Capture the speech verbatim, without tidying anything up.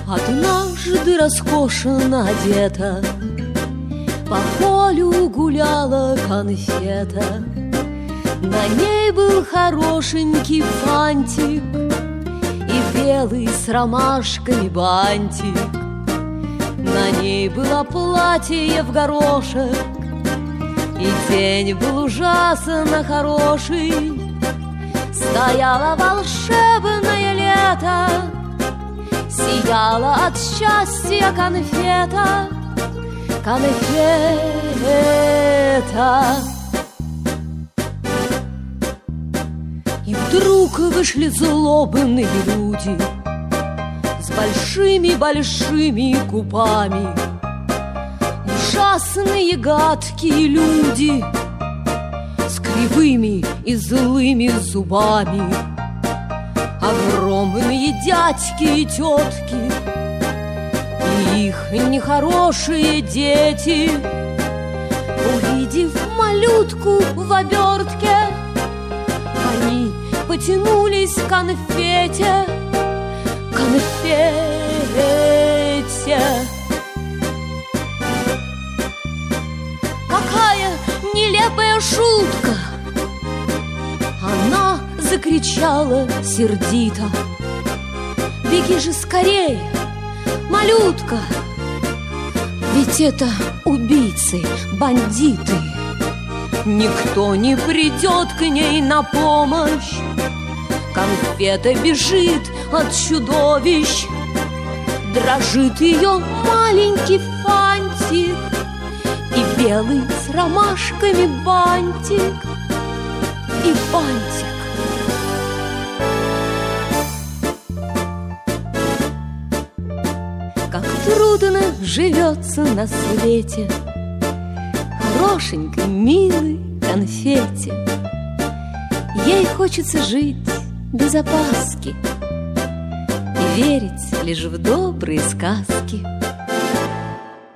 Однажды роскошно одета, по полю гуляла конфета. На ней был хорошенький фантик и белый с ромашками бантик. На ней было платье в горошек, и день был ужасно хороший. Стояло волшебное лето, сияла от счастья конфета, конфета. И вдруг вышли злобные люди с большими-большими губами. Ужасные гадкие люди с кривыми и злыми зубами. Огромные дядьки и тетки и их нехорошие дети, увидев малютку в обертке, они потянулись к конфете, конфете. Какая нелепая шутка! Она закричала сердито: беги же скорее, малютка, ведь это убийцы, бандиты. Никто не придет к ней на помощь. Конфета бежит от чудовищ, дрожит ее маленький фантик и белый с ромашками бантик, и бантик. Как трудно живется на свете хорошенькой, милой конфете. Ей хочется жить без опаски и верить лишь в добрые сказки.